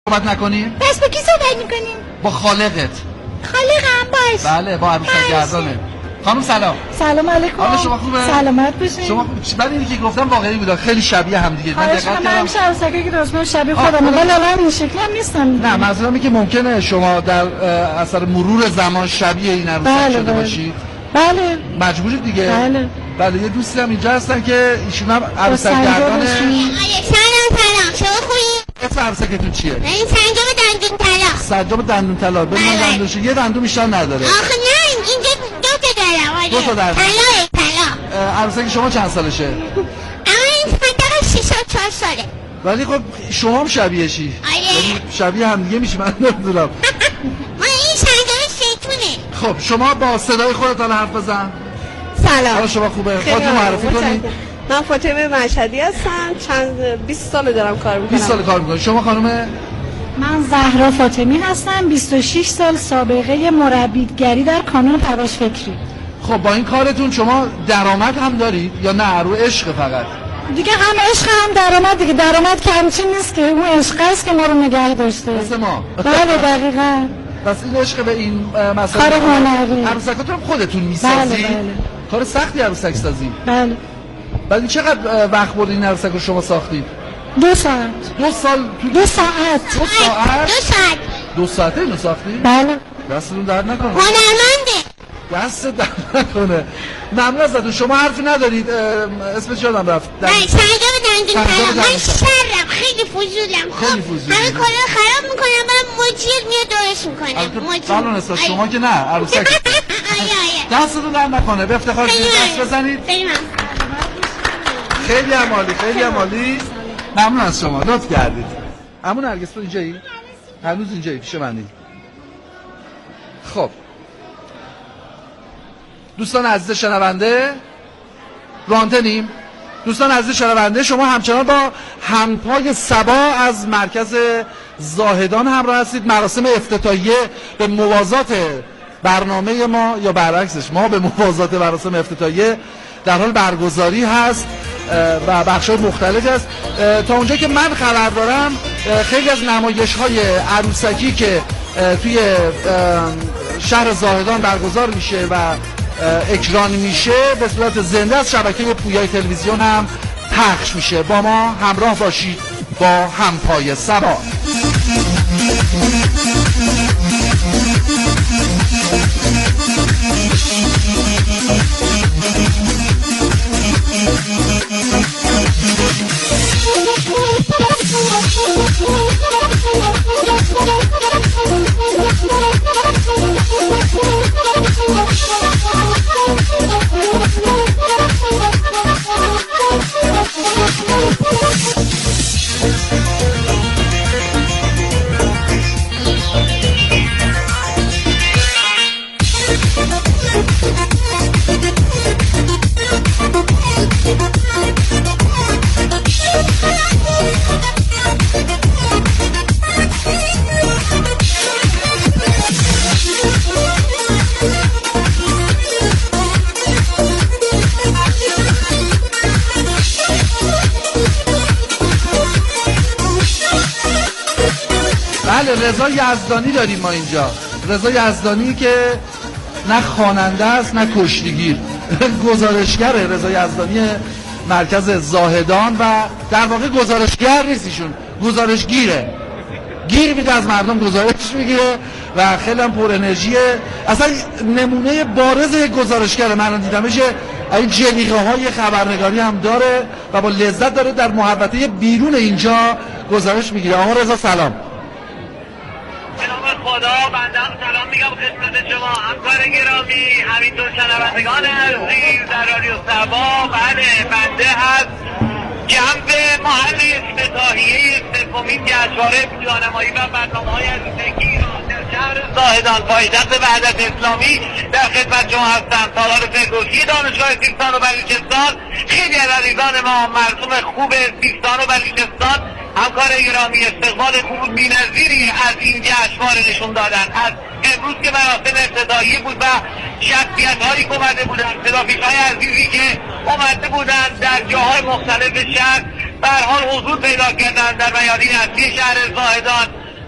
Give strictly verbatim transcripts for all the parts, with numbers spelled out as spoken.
صحبت نکنیم؟ بس با کی صحبت میکنیم؟ با خالقت. خالقم باش. بله با عروسک گردانه. خانم سلام. سلام علیکم. حال شما خوبه؟ سلامت باشین. شما بعد اینی که گفتم واقعی بود، خیلی شبیه هم دیگه. من دقت کردم. من همیشه عروسکی که درست من شبیه خودم، ولی الان این شکلی هم نیستم. نه منظورم اینه که ممکنه شما در اثر مرور زمان شبیه این عروسک بله شده بله. باشید. بله. مجبورید دیگه. بله. بله یه دوستی هم اینجا هستن که ایشون هم عروسک گردانه. سلام سلام شما خوبی؟ اسم عروسکتون چیه؟ این سنجاب دندون طلا. سنجاب دندون طلا. ببین دندونش یه دندون بیشتر نداره. آخه نه اینجا دو تا دارم. آره. دو تا دارم. طلا طلا. عروسک شما چند سالشه؟ اما این سنجاب شش و چهار ساله. ولی خب شما هم شبیه شی. آره. شبیه هم دیگه میشی من نمیدونم. ما این سنجاب شیطونه. خب شما با صدای خودت الان حرف بزن. سلام. حالا شما خوبه. خودتون معرفی کنید. من فاطمه مشهدی هستم. چند بیست سال دارم کار میکنم. بیست سال کار میکنم. شما خانم؟ من زهرا فاطمی هستم. بیست و شش سال سابقه مربیگری در کانون پرواز فکری. خب با این کارتون شما درآمد هم دارید یا نه رو عشق فقط؟ دیگه هم عشق هم درآمد دیگه. درآمد که همچین نیست که، اون عشق است که ما رو نگه داشته. مثل ما. بله دقیقاً. پس این عشق به این مسئله کار هنری. عروسکاتون هم خودتون میسازید؟ بله بله. کار سختی عروسک سازی. بله. بعد چقدر وقت بردین این عروسک رو شما ساختید؟ دو ساعت. دو سال تو دو ساعت. دو ساعت؟ دو ساعت. دو ساعته اینو ساختید؟ بله. دستتون درد نکنه. هنرمنده. دست درد نکنه. ممنون ازتون. شما حرفی ندارید؟ اسمش یادم رفت. من سنجاب دندون طلا. سنجاب من دندون طلا. شرم خیلی فضولم. خیلی خب فضولی. همه کارا خراب میکنم. من مجیر میاد درست میکنم. البته قانون است شما که نه عروسک. آیا آیا. دستتون درد نکنه. به افتخار دست بزنید. خیلی ممنون. خیلی عالی، خیلی عالی. ممنون از شما. لطف کردید. عمو نرگس تو اینجایی؟ هنوز اینجایی پیش منی. خب. دوستان عزیز شنونده رانتنیم. دوستان عزیز شنونده شما همچنان با همپای صبا از مرکز زاهدان همراه هستید. مراسم افتتاحیه به موازات برنامه ما یا برعکسش ما به موازات مراسم افتتاحیه در حال برگزاری هست و بخش‌های مختلف است. تا اونجا که من خبر دارم خیلی از نمایش‌های عروسکی که توی شهر زاهدان برگزار میشه و اکران میشه به صورت زنده از شبکه پویای تلویزیون هم پخش میشه. با ما همراه باشید با همپای صبا. بله رضا یزدانی داریم ما اینجا. رضا یزدانی که نه خواننده است نه کشتیگیر. گزارشگره رضا یزدانی مرکز زاهدان و در واقع گزارشگر نیست ایشون، گزارشگیره. گیر میده از مردم گزارش میگیره و خیلی هم پر انرژیه. اصلا نمونه بارز گزارشگره. من دیدمش این جلیقه های خبرنگاری هم داره و با لذت داره در محوطه بیرون اینجا گزارش میگیره. آقا رضا سلام. خدا بنده هم سلام میگم خدمت شما همکار گرامی، همینطور شنوندگان عزیز در رادیو صبا. بله بنده از جنب محل افتتاحیه سومین جشنواره پویانمایی و برنامه‌های عروسکی ایران در شهر زاهدان پایتخت وحدت اسلامی در خدمت شما هستم. سالار فردوسی دانشگاه سیستان و بلوچستان. خیلی از عزیزان ما مرسوم خوب سیستان و بلوچستان همکار گرامی استقبال خوب بی‌نظیری از این جشنواره نشون دادن. از امروز که مراسم افتتاحیه بود و شخصیت‌هایی که اومده بودن، ترافیک‌های عزیزی که اومده بودن در جاهای مختلف شهر به هر حال حضور پیدا کردن در میادین اصلی شهر زاهدان.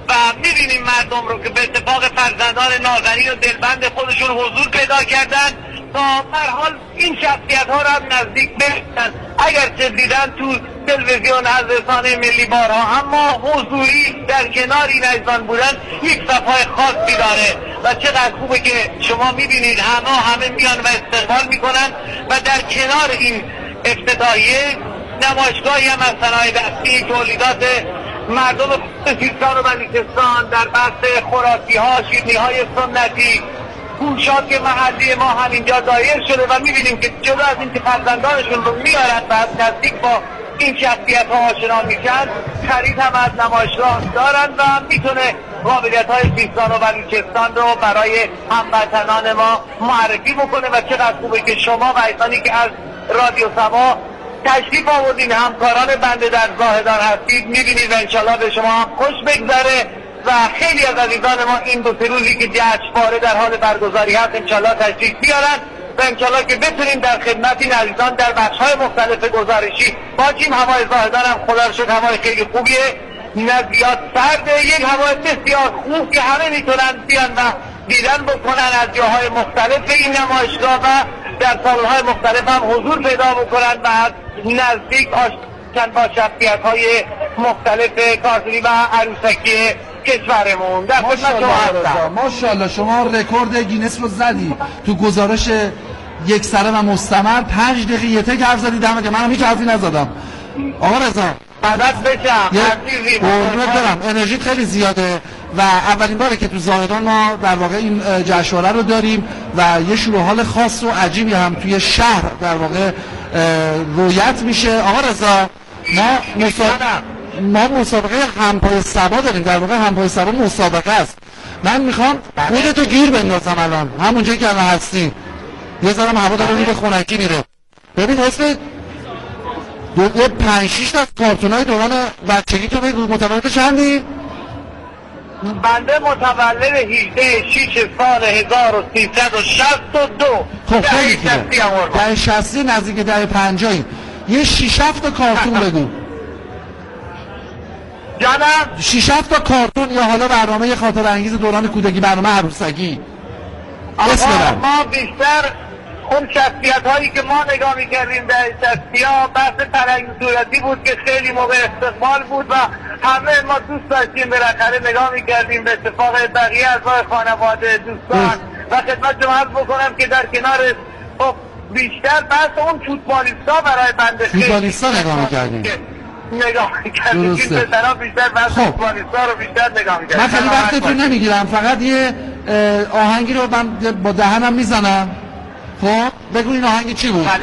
و میبینیم مردم رو که به اتفاق فرزندان نازنین و دلبند خودشون حضور پیدا کردن تا هر حال این شخصیت ها رو هم نزدیک ببینن، اگرچه دیدن تو تلویزیون از رسانه ملی بارها، اما حضوری در کنار این عزیزان بودن یک صفای خاصی داره و چقدر خوبه که شما میبینید همه همه میان و استقبال میکنن و در کنار این افتتاحیه نمایشگاهی هم از صنایع دستی، تولیدات مردم سیستان و بلوچستان در بحث خوراکی ها، شیرینی های سنتی، پوشاک محلی ما همینجا دایر شده و میبینیم که جدا از این که فرزندانشون رو میارن و از نزدیک با این شخصیت ها آشنا میشن، خرید هم از نمایشگاه دارن و میتونه قابلیت های سیستان و بلوچستان رو برای هموطنان ما معرفی بکنه و چقدر خوبه که شما و عزیزانی که از رادیو سبا تشریف آوردین، همکاران بنده در زاهدان هستید، میبینید و انشالله به شما هم خوش بگذره و خیلی از عزیزان ما این دو سه روزی که جشنواره در حال برگزاری هست انشالله تشریف بیارن و انشالله که بتونیم در خدمت این عزیزان در بخش‌های مختلف گزارشی باشیم. هوای زاهدان هم خدا رو شکر هوای خیلی خوبیه، نه زیاد سرده، یک هوای بسیار خوب که همه میتونن بیان و دیدن بکنن از جاهای مختلف این نمایشگاه و در سالن‌های مختلف هم حضور پیدا بکنن و از نزدیک آشنا با شخصیت‌های مختلف کارگری و عروسکی کشورمون. در خدمت شما هستم. ماشاءالله شما رکورد گینس رو زدی تو گزارش یک سره و مستمر، پنج دقیقه یه تک حرف زدی، دمه که منم هیچ حرفی نزدم. آقا رضا مدد بشم عزیزی، قربونت برم، انرژیت خیلی زیاده و اولین باره که تو زاهدان ما در واقع این جشنواره رو داریم و یه شروع حال خاص و عجیبی هم توی شهر در واقع رویت میشه. آقا رضا ما مسابقه ما مسابقه همپای سبا داریم، در واقع همپای سبا مسابقه است. من میخوام خودتو گیر بندازم الان همونجایی که الان هستی، یه ذره هوا داره رو به خنکی میره. ببین اسم دو یه پنج شیش تا کارتونای دوران بچگی تو بگو، متولد چندی؟ بنده متولد هجده شش سال هزار و سیصد و شصت و دو. خب خیلی خوبه، دهه شصتی نزدیک دهه پنجاهی. یه شیش هفت تا کارتون بگو. جانم؟ شیش هفت تا کارتون یا حالا برنامه خاطر انگیز دوران کودکی، برنامه عروسکی. اسم بدن. ما بیشتر اون شخصیت هایی که ما نگاه میکردیم در شخصی ها بحث فرهنگ صورتی بود که خیلی موقع استقبال بود و همه ما دوست داشتیم بالاخره نگاه میکردیم به اتفاق بقیه اعضای خانواده دوستان و خدمت شما عرض بکنم که در کنار خب بیشتر بحث اون فوتبالیستا برای بنده خیلی فوتبالیستا نگاه میکردیم نگاه میکردیم که طرف بیشتر بحث فوتبالیستا رو بیشتر نگاه میکردیم. من خیلی وقتتون نمیگیرم، فقط یه آهنگی رو من با دهنم میزنم. خب بگو این آهنگ چی بود؟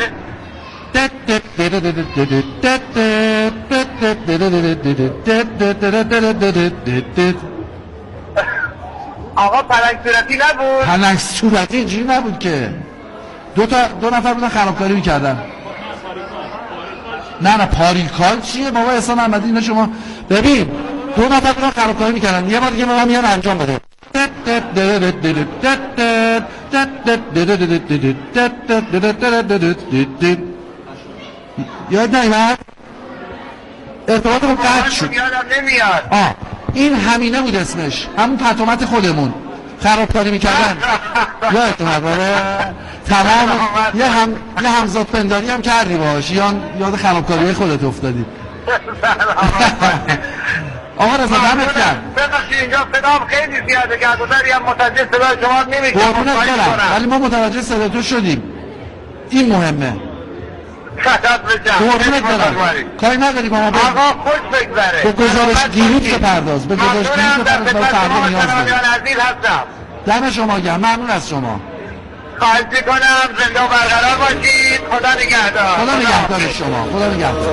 آقا پلنگ صورتی نبود؟ پلنگ صورتی اینجوری نبود که دو تا دو نفر بودن خرابکاری میکردن. نه نه پاریکال چیه بابا احسان احمدی، اینا شما ببین دو نفر بودن خرابکاری میکردن، یه بار دیگه ما میان انجام بده. یاد نمیاد؟ ارتباطمون قطع شد. یادم نمیاد. آه این همینه بود اسمش، همون پتومت خودمون خرابکاری میکردن. یادتون باره تمام یه هم یه همزاد پنداری هم کردی باش، یا یاد خرابکاری خودت افتادی. آقا رضا دمت گرم. ببخشید اینجا صدام خیلی زیاده، گهگداری هم متوجه صدای شما نمیشم. قربونت برم ولی ما متوجه صدای تو شدیم، این مهمه. خطاب بجم. قربونت برم کاری نداری با ما. آقا خوش بگذره. به گزارش گیروت بپرداز، به گزارش گیروت بپرداز، با فردا نیاز داریم. دم شما گرم، ممنون از شما. خواهش میکنم زنده و برقرار باشید. خدا نگهدار. خدا نگهدار شما. خدا نگهدار.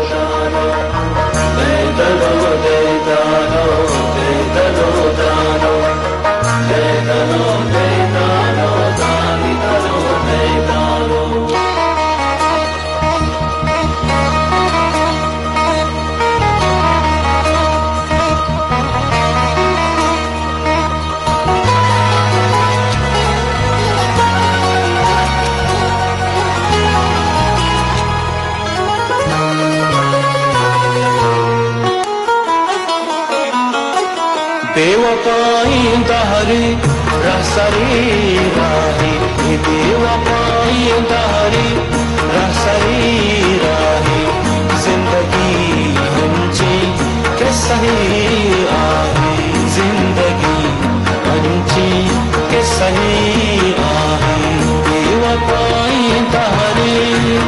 बेवफाई दहरी रसरी राही बेवफाई दहरी रसरी राही जिंदगी हंची के सही आहे जिंदगी हंची के सही आहे बेवफाई दहरी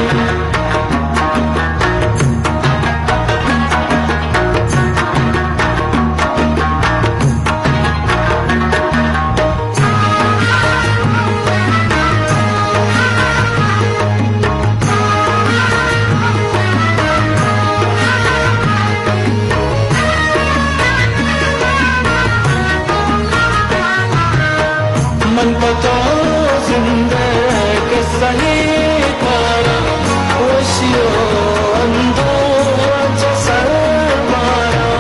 मन पता जिंदगी सही करा वशियो अंधो जसर मारा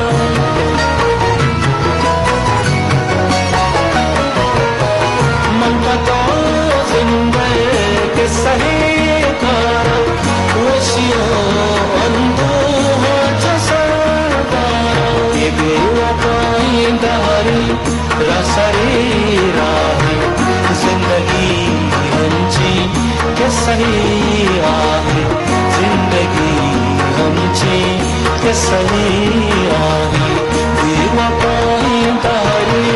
मन पता जिंदगी सही करा वशियो अंधो जसर मारा ये बेवफाई दहरी रसरी राही जिंदगी हंची के सही आहे जिंदगी हंची के सही आहे बेवफाई दहरी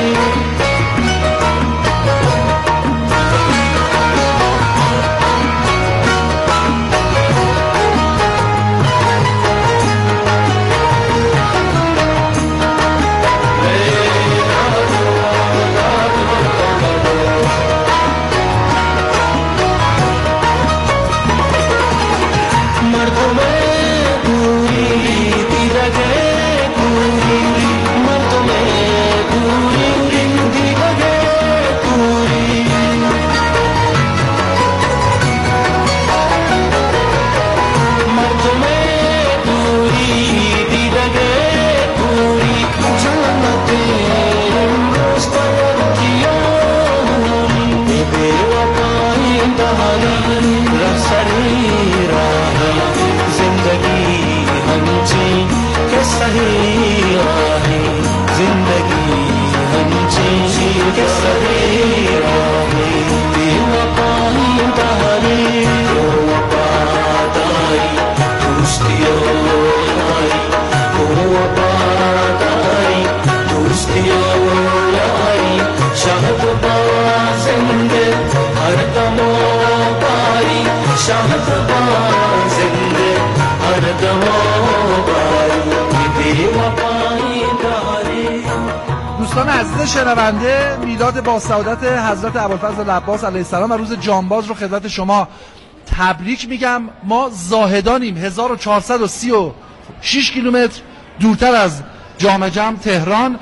دوستان عزیز شنونده، میلاد با سعادت حضرت ابوالفضل العباس علیه السلام و روز جانباز رو خدمت شما تبریک میگم. ما زاهدانیم، هزار و چهارصد و سی و شش کیلومتر دورتر از جام جم تهران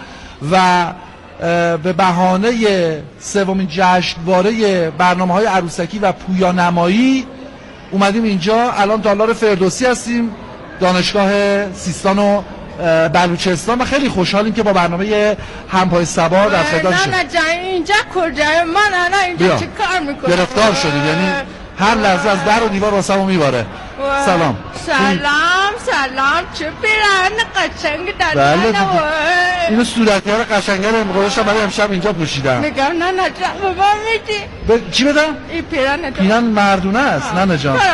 و به بهانه سومین جشنواره برنامه‌های عروسکی و پویانمایی اومدیم اینجا. الان تالار فردوسی هستیم، دانشگاه سیستان و بلوچستان، و خیلی خوشحالیم که با برنامه همپای صبا در خدمت شما. نه جان اینجا کجای من؟ انا اینجا چه کار میکنم؟ گرفتار شدیم، یعنی هر لحظه از در و دیوار واسمون میباره. سلام سلام سلام، چه پیرهن قشنگ در بله اینو صورتی ها رو قشنگه رو گذاشتم برای امشب اینجا پوشیدم. میگم نه نه جان به من میدی؟ ب... چی بدم؟ این پیرهن پیرهن مردونه است. نه نه جان خدا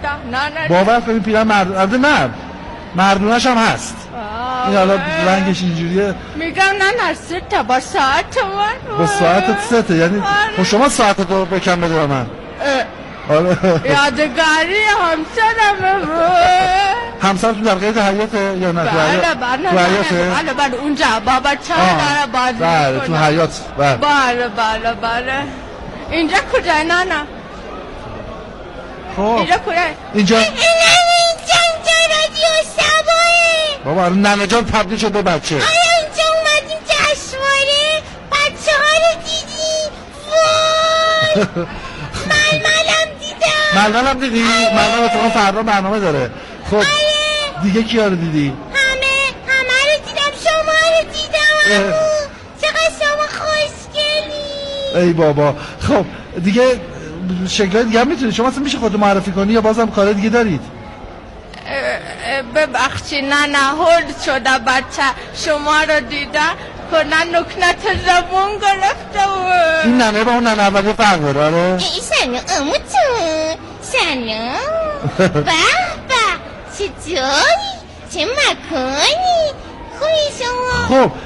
نه نه باور کنید پیرهن مردونه نه مردونه‌ش هم هست. این حالا رنگش اینجوریه. میگم نه نه سه تا با ساعت من با ساعتت سه تا، یعنی خب شما ساعتت رو بکن بده به من. آره یادگاری همسرمه. همسرتون در قید حیاته یا نه؟ بله بله بله بله اونجا بابا چای داره بازی میکنه. بله تو حیات. بله بله بله بله. اینجا کجای نانا؟ خب اینجا کجای؟ اینجا اینجا اینجا رادیو سباه. بابا ننه جان تبدیل شد به بچه. آیا اینجا اومدیم جشنواره بچه ها رو دیدی؟ وای ململم دیدم. ململم دیدی؟ ململ اتفاقا فردا برنامه داره. خب دیگه کیا رو دیدی؟ همه همه رو دیدم. شما رو دیدم امو. چقدر شما خوشگلی. ای بابا. خب دیگه شکلای دیگه هم میتونید شما اصلا میشه خودتون معرفی کنی یا بازم کار دیگه دارید؟ ببخشید نه نه هولد شده بچه شما رو دیدم کنن نکنت زبون گرفته و این ننه با اون ننه اولی فرق داره. آره سلام اموتون سلام به به چه جایی چه مکانی خوبی شما. خب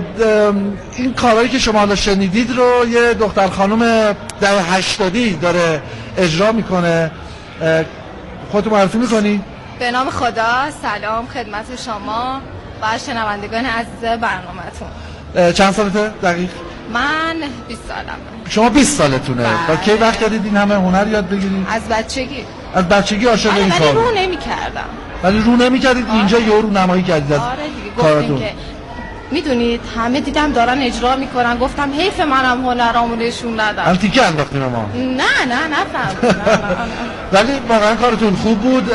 این کارهایی که شما حالا شنیدید رو یه دختر خانم دهه هشتادی داره اجرا میکنه. خودتون معرفی میکنی؟ به نام خدا سلام خدمت شما و شنوندگان عزیز برنامه‌تون. چند سالته دقیق؟ من بیست سالم. شما بیست سالتونه. با کی وقت کردید این همه هنر یاد بگیرید؟ از بچگی. از بچگی عاشق این کار؟ ولی رو نمی‌کردم. ولی رو نمی‌کردید اینجا یه رو نمایی کردید از آره دیگه گفتیم که میدونید همه دیدم دارن اجرا میکنن گفتم حیف منم هنرامو نشون ندم. انتیکه انداختیم ما. نه نه نفهم. ولی واقعا کارتون خوب بود.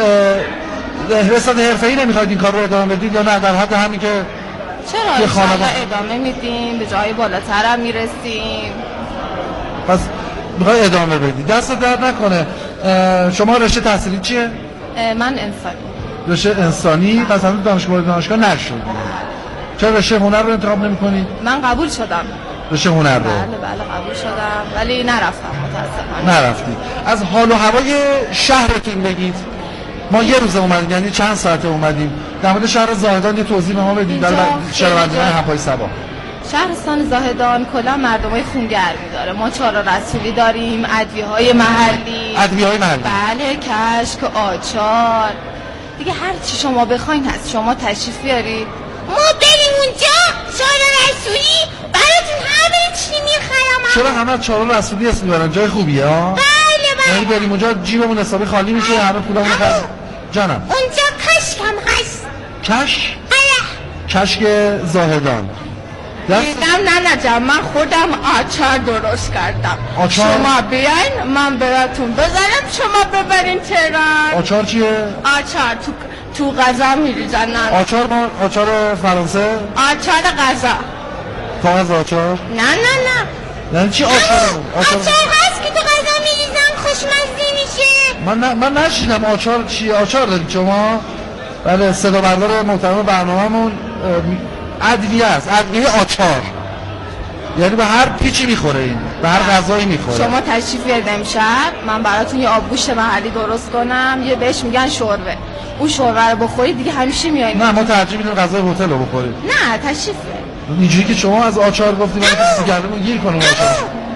حساب حرفه‌ای نمیخواید این کار رو ادامه بدید یا نه در حد همین که چرا خانواده ادامه میدیم به جای بالاتر هم میرسیم. پس میخوای ادامه بدید. دست درد نکنه. شما رشته تحصیلی چیه؟ من انسانی. رشته انسانی. پس هنوز دانشگاه دانشگاه نشد. چرا رشته هنر رو انتخاب نمی‌کنید؟ من قبول شدم. رشته هنر رو. بله بله قبول شدم ولی نرفتم متأسفانه. نرفتی. از حال و هوای شهرتون بگید. ما یه روز اومدیم یعنی چند ساعت اومدیم. در مورد شهر زاهدان یه توضیح به ما بدید برای شنوندگان همپای صبا. شهرستان زاهدان کلا مردمای خونگرمی داره. ما چهار رسولی داریم، ادویه‌های محلی. ادویه‌های محلی. بله کشک، آچار. دیگه هر چی شما بخواید هست. شما تشریف بیارید. ما بریم اونجا چهار رسولی براتون همه چی میخرم. چرا همه چهار رسولی اسم میبرن؟ جای خوبیه ها؟ بله بله. یعنی بریم اونجا جیبمون حسابی خالی میشه همه پولامون خرج. جانم. اونجا کشک هم هست. کشک؟ آره. کشک زاهدان. دیدم نه نه جان من خودم آچار درست کردم. آچار؟ شما بیاین من براتون بذارم شما ببرین تهران. آچار چیه؟ آچار تو تو غذا میریزن. آچار ما آچار فرانسه؟ آچار غذا. کاغذ آچار؟ نه نه نه. یعنی چی آچار؟ آچار هست که تو غذا میریزن خوشمزه میشه. من ن... من نشیدم آچار چی آچار دارید شما؟ بله صدا بردار محترم برنامه‌مون ادویه است. ادویه آچار. یعنی به هر پیچی میخوره این. به هر غذایی میخوره. شما تشریف بیارید امشب من براتون یه آبگوشت محلی درست کنم. یه بهش میگن شوربه. اون شوربه رو بخورید دیگه همیشه میایید. نه ما ترجیح میدیم غذای هتل رو بخوریم. نه تشریف اینجوری که شما از آچار گفتید من سیگارمون گیر کنم آچار.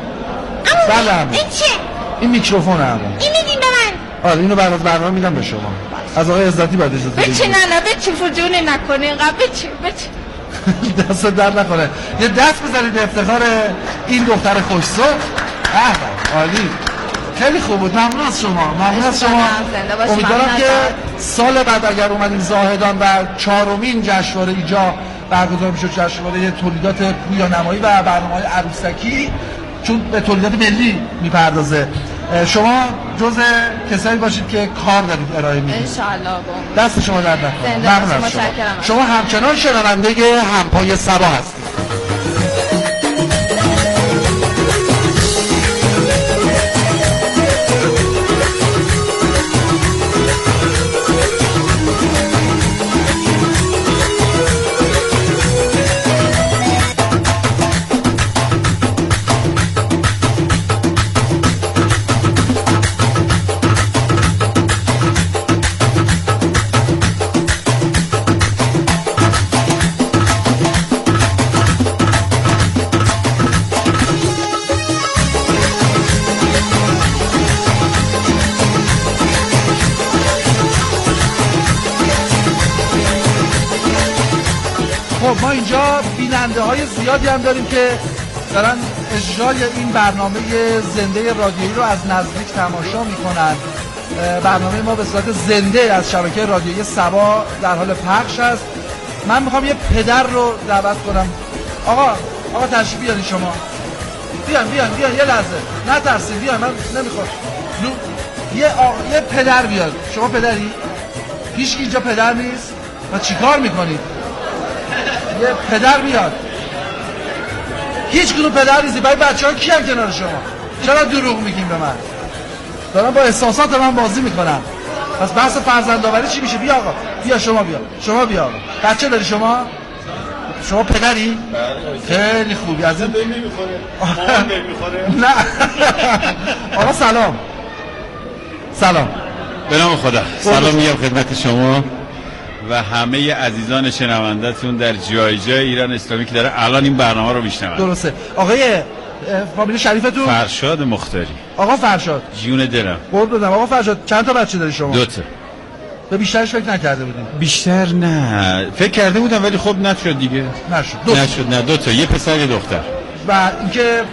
بله این چه؟ این میکروفونه اما. این میدین به من. آره اینو بعد از برنامه میدم به شما. از آقای عزتی بعد اجازه بدید. بچه نه نه بچه فجونه نکنه اینقدر بچه بچه. دست در نکنه. یه دست بزنید به افتخار این دختر خوش‌صوت. اه عالی. خیلی خوب بود. ممنون از شما. ممنون از شما. امیدوارم که سال بعد اگر اومدیم زاهدان و چهارمین جشنواره اینجا برگزار میشه جشنواره تولیدات پویانمایی و برنامه‌های عروسکی چون به تولیدات ملی میپردازه. شما جزء کسایی باشید که کار دارید ارائه میدید. ان شاء الله. دست شما در نکنه. ممنون از شما. شما همچنان شنونده همپای صبا هستید. ما اینجا بیننده های زیادی هم داریم که دارن اجرای این برنامه زنده رادیویی رو از نزدیک تماشا میکنن. برنامه ما به صورت زنده از شبکه رادیویی صبا در حال پخش است. من میخوام یه پدر رو دعوت کنم. آقا آقا تشریف بیارید شما. بیان بیان بیان یه لحظه نترسید بیان من نمیخوام. یه آقا یه پدر بیاد. شما پدری؟ هیچ کی اینجا پدر نیست؟ و چیکار میکنید؟ یه پدر بیاد. هیچ کدوم پدر نیستی. برای بچه‌ها کی هم کنار شما؟ چرا دروغ میگین به من؟ دارم با احساسات من بازی میکنم. پس بحث فرزندآوری چی میشه؟ بیا آقا بیا شما بیا شما بیا آقا. بچه داری شما؟ شما پدری؟ خیلی خوبی. از این نمیخوره مامان نمیخوره. نه آقا سلام. سلام. به نام خدا. سلام میگم خدمت شما و همه عزیزان شنونده‌تون در جای جای ایران اسلامی که داره الان این برنامه رو میشنون. درسته. آقای فامیل شریفتون؟ فرشاد مختاری. آقا فرشاد جون دلم. قرب دادم. آقا فرشاد چند تا بچه داری شما؟ دو تا. به بیشترش فکر نکرده بودیم؟ بیشتر نه، فکر کرده بودم ولی خب نشد دیگه. نشد. دو تا. نشد نه دو تا، یه پسر یه دختر. و اینکه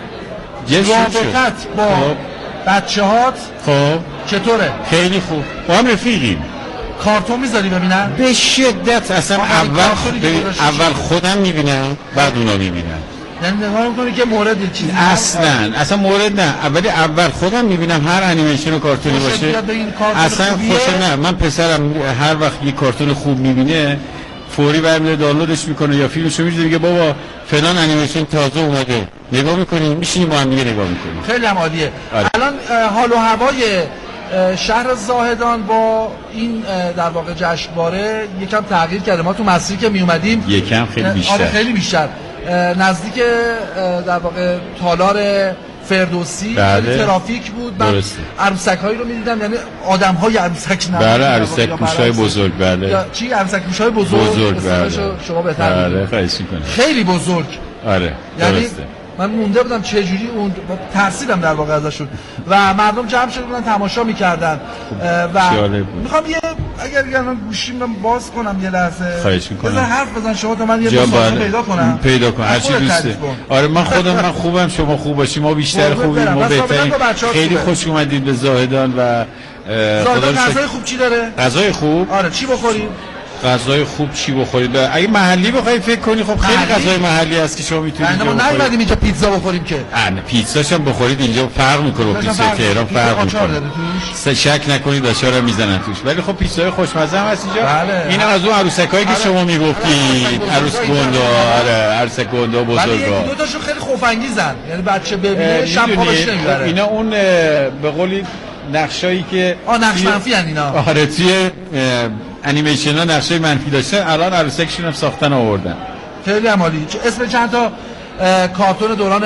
رابطت با خب. بچه هات خب چطوره؟ خیلی خوب. با هم رفیقیم. کارتون میذاری ببینن؟ به شدت. اصلا اول اول خودم میبینم بعد اونا میبینن. یعنی نگاه میکنی که مورد چیزی اصلا اصلا مورد نه، اولی اول خودم میبینم هر انیمیشن و کارتونی باشه اصلا خوشم نه. من پسرم هر وقت یه کارتون خوب میبینه فوری برمیره دانلودش میکنه یا فیلمشو میذاره میگه بابا فلان انیمیشن تازه اومده نگاه میکنیم، میشینیم با هم دیگه نگاه میکنیم. خیلی هم عالیه. آره. الان حال و هوای شهر زاهدان با این در واقع جشنواره یکم تغییر کرده. ما تو مسیری که می اومدیم یکم خیلی بیشتر آره خیلی بیشتر نزدیک در واقع تالار فردوسی بله. ترافیک بود. من عروسک‌هایی رو می‌دیدم، یعنی آدم‌های عروسک نه بله عروسک پوشای بزرگ بله چی عروسک پوشای بزرگ بزرگ بله شما بهتر بله خواهش می‌کنم. خیلی بزرگ. آره یعنی درسته. من مونده بودم چه جوری اون ترسیدم در واقع ازشون و مردم جمع شده بودن تماشا می‌کردن و می‌خوام یه اگر الان گوشیم من باز کنم یه لحظه خواهش می‌کنم بذار حرف بزن شما تا من یه مصاحبه پیدا کنم پیدا کن هر چی دوسته. آره من خودم من خوبم شما خوب باشی ما بیشتر خوبیم ما بهترین. خیلی خوش اومدید به زاهدان و زاهدان غذای خوب چی داره؟ غذای خوب؟ آره چی بخوریم؟ غذای خوب چی بخورید؟ اگه محلی بخوای فکر کنی خب خیلی غذای محلی هست که شما میتونید اینجا بخورید. ما نمی‌ریم اینجا پیتزا بخوریم که. نه پیتزاش هم بخورید اینجا فرق میکنه با پیتزا تهران فرق میکنه. شک نکنید آچار هم میزنن توش. ولی خب پیتزای خوشمزه هم هست اینجا. بله. این از اون عروسکایی که شما میگفتید عروس گندا آره عروس گندا بزرگا. ولی دو تاشون خیلی خوف انگیزن. یعنی بچه ببینه شب پا بشه نمیبره. اینا اون به قولی نقشایی که آ نقش منفی ان اینا. آره توی انیمیشن ها نقشه منفی داشتن الان عروسکشون هم ساختن آوردن. خیلی عالی. اسم چند تا کارتون دوران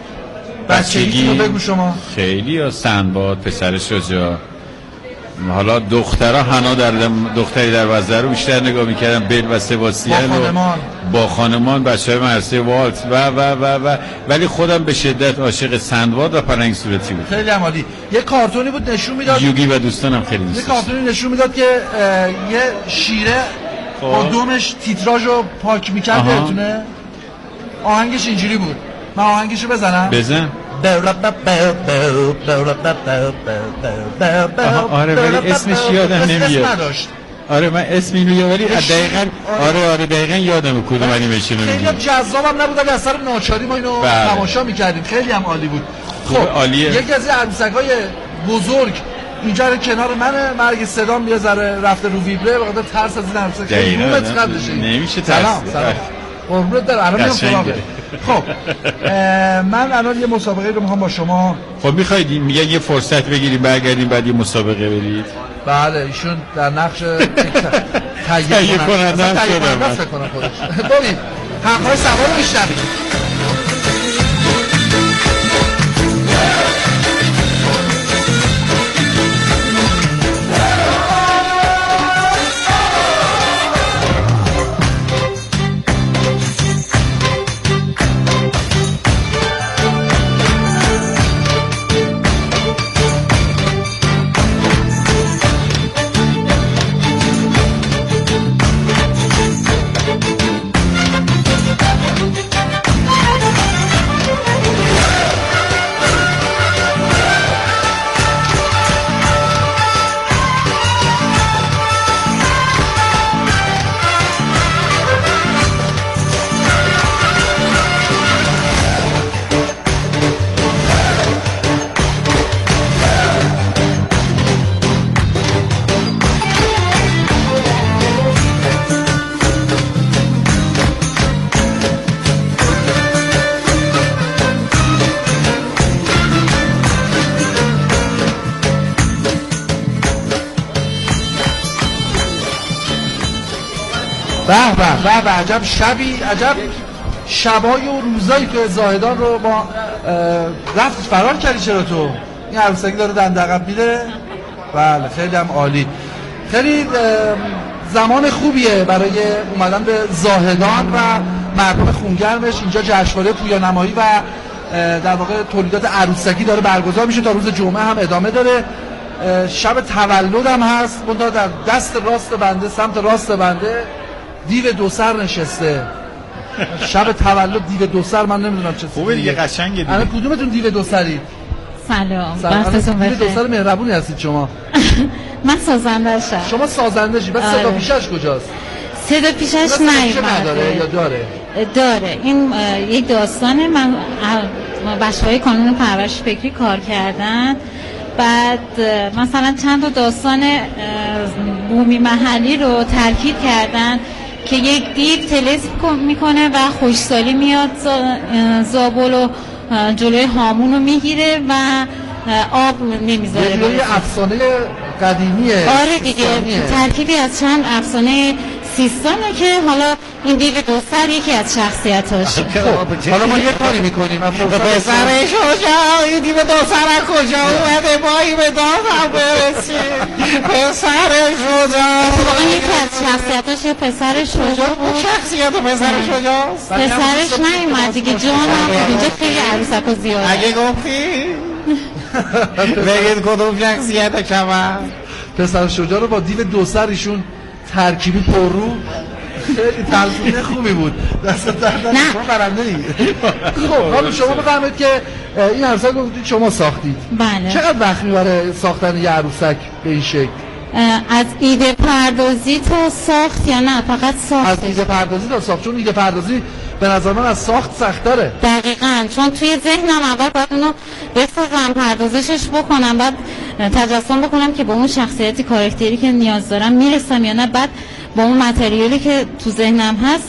بچگی رو بگو شما. خیلی ها سندباد، پسر شجاع. حالا دخترها حنا در دختری در وزر رو بیشتر نگاه میکردن. بل و سباستیان با خانمان با خانمان بچهای مدرسه والت و و و و ولی خودم به شدت عاشق سندباد و پلنگ صورتی بود. خیلی عالی. یه کارتونی بود نشون میداد یوگی و دوستانم خیلی دوست داشتم. یه کارتونی نشون میداد که یه شیره با دومش تیتراژو پاک میکرد. یادتونه آهنگش اینجوری بود؟ من آهنگشو بزنم؟ بزن. آره ولی اسمش یادم نمیاد. آره من اسم اینو یادم ولی دقیقاً آره آره دقیقاً یادم کدوم انیمیشن رو خیلی جذابم نبود ولی از سر ناچاری ما اینو تماشا می‌کردیم. خیلی هم عالی بود. خب عالیه. یکی از عروسک‌های بزرگ اینجا رو کنار منه. مرگ صدام یه ذره رفته رو ویبره به خاطر ترس از این عروسک. دقیقاً نمیشه ترس. قربونت برم. الان میام سراغه. خب من الان یه مسابقه رو میخوام با شما. خب میخواید میگن یه فرصت بگیریم برگردیم بعد یه مسابقه برید؟ بله ایشون در نقش تهیه کننده هم شدم. ببین حرفای سوار رو میشنوید. به به به به عجب شبی عجب شبای و روزایی که زاهدان رو ما رفت فرار کردی چرا تو؟ این عروسکی داره دنده عقب میره؟ بله خیلی هم عالی. خیلی زمان خوبیه برای اومدن به زاهدان و مردم خونگرمش. اینجا جشنواره پویانمایی و در واقع تولیدات عروسکی داره برگزار میشه تا روز جمعه هم ادامه داره. شب تولد هم هست، منتها در دست راست بنده، سمت راست بنده دیو دو سر نشسته. شب تولد دیو دو سر، من نمیدونم چه خوبه دیگه، قشنگه دیگه. الان کدومتون دیو دو سری؟ سلام، وقتتون بخیر. دیو دو سر مهربونی هستید شما. من سازنده‌شم. شما سازنده‌شی، بس صدا پیشش کجاست؟ صدا پیشش نیومده. داره یا داره؟ داره. این یک داستانه. من بچه‌های کانون پرورش فکری کار کردن، بعد مثلا چند تا داستان بومی محلی رو ترکیب کردن که یک دیو طلسم میکنه و خوشسالی میاد، زابل و جلوی هامون رو میگیره و آب نمیذاره. یه افسانه قدیمیه. آره دیگه، ترکیبی از چند افسانه سیستانه که حالا این دیو دو سر یکی از شخصیتاشه. حالا ما یه کاری میکنیم. پسر شجاع، این دیو دو سر کجا اومده بایی به داغم برسید؟ پسر شجاع واقعا یکی از شخصیتاشه پسر شجاع. اون شخصیت پسر شجاع پسرش نیومد دیگه، جانم اینجا خیلی عروسک و زیاده. اگه گفتی بگید کدوم شخصیت شما؟ پسر شجاع رو با دیو دو سر ایشون ترکیبی پررو، خیلی تلفیق خوبی بود. دست درد نکنه برنده ای. خب حالا شما بفرمایید که این عروسک رو شما ساختید. بله. چقدر وقت میبره ساختن یه عروسک به این شکل؟ از ایده پردازی تا ساخت یا نه فقط ساخت؟ از ایده پردازی تا ساخت، چون ایده پردازی به نظر من از ساخت سخت‌تره. دقیقاً، چون توی ذهنم اول باید اونو بسازم، پردازشش بکنم، بعد تجسم بکنم که با اون شخصیتی کاراکتری که نیاز دارم میرسم یا نه، بعد با اون متریالی که تو ذهنم هست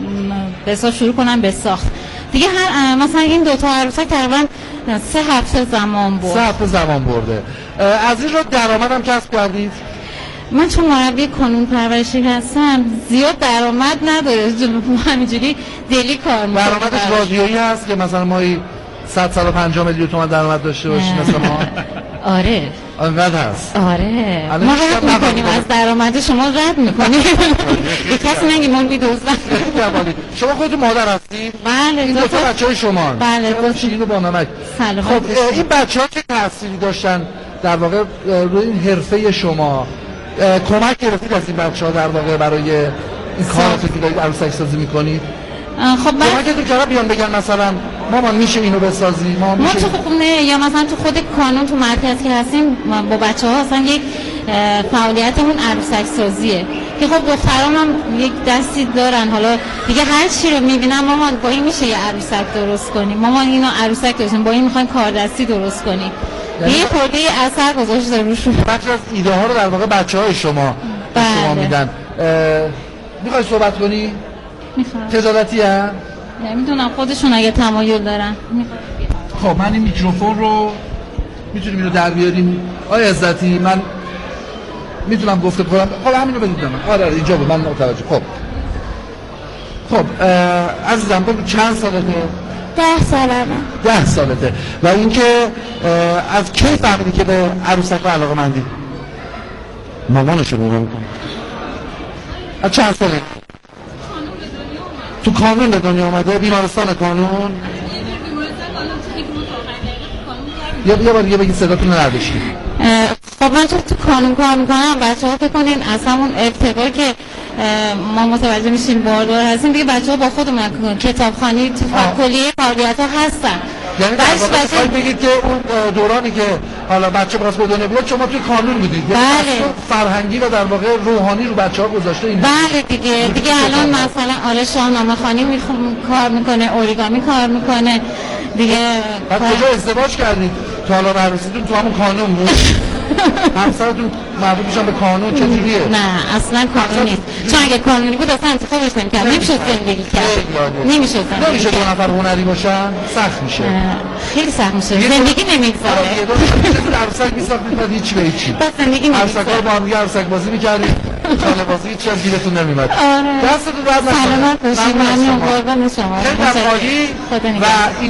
به حساب شروع کنم به ساخت. دیگه هر مثلا این دو تا عروسک تقریبا سه هفته زمان برد. سه هفته زمان برده. از این رو درآمدم کسب کردید؟ من چون مربی کانون پرورشی هستم زیاد درآمد نداره، همینجوری دلی کار میکنم. درآمدش رادیویی هست که مثلا ما صد تا پنجاه میلیون تومان درآمد داشته باشیم مثلا ما؟ آره انقدر هست. آره ما رد میکنیم از درآمد شما، رد میکنیم. یه کسی نگی ما میدوزن. شما خودتون مادر هستید؟ بله. این دو تا بچه‌های شما؟ بله. شیرین و بانمک. سلام. خب این بچه‌ها چه تأثیری داشتن در واقع روی این حرفه شما؟ کمک گرفتید از این بچه‌ها در واقع برای این کاری که دارید عروسک سازی می‌کنید؟ خب من کمکتون چرا بیان بگن مثلا مامان میشه اینو بسازی؟ ما ما تو خونه یا مثلا تو خود کانون تو مرکز که هستیم با بچه‌ها اصلا یک فعالیتمون عروسک سازیه که خب دختران هم یک دستی دارن. حالا دیگه هر چی رو میبینم مامان با این میشه یه عروسک درست کنیم، مامان اینو عروسک درست، با این میخوایم کار دستی درست کنیم. یه خورده اثر گذاشته روشون. بخش از ایده ها رو در واقع بچه‌های شما بله. شما میدن. میخوای صحبت کنی؟ میخوام. تجارتی هم؟ نمیدونم خودشون اگه تمایل دارن. خب من این میکروفون رو میتونیم اینو در بیاریم آقای عزتی؟ من میتونم گفته کنم. خب همین رو بدید من. آره اینجا بود، من متوجه. خب خب عزیزم بگو چند سالته؟ ده سالمه. ده سالته. و اینکه از کی فهمیدی که به عروسک و علاقه مندی؟ مامانشو نگاه میکنم. از چند ساله؟ تو کانون به دنیا آمده؟ بیمارستان کانون؟ یه یه بار یه بگید صداتون رو نرداشتیم. خب من تو کانون کار میکنم، بچه ها فکر کنین از همون ابتدا که ما متوجه میشیم باردار هستیم دیگه بچه ها با خودمون کتابخوانی تو کلیه فعالیت ها هستن. یعنی در واقع بخواید بگید که اون دورانی که حالا بچه باز به دنیا بیاد شما توی کانون بودید؟ بله. فرهنگی و در واقع روحانی رو بچه ها گذاشته این؟ بله دیگه. دیگه الان مثلا آره شاهنامه خوانی کار میکنه، اوریگامی کار میکنه دیگه. بعد کجا ازدواج کردید؟ تا حالا عروسیتون تو همون کانون بود؟ همسرتون مربوط میشن به قانون چجوریه؟ نه اصلا قانون نیست، چون اگه قانونی بود اصلا انتخابش نمی‌کرد، نمیشد زندگی کرد، نمیشد زندگی نمیشه دو نفر هنری باشن، سخت میشه، خیلی سخت میشه، زندگی نمیگذاره. یه دو تا عروسک میساختید بعد هیچ به هیچی، بس زندگی نمیگذاره. عروسک‌ها رو با هم دیگه عروسک بازی می‌کردید جان بازی چه گیرتون نمیاد. آره دستتون درد نکنه. سلامت باشید. ممنون قربان شما. خیلی عالی. و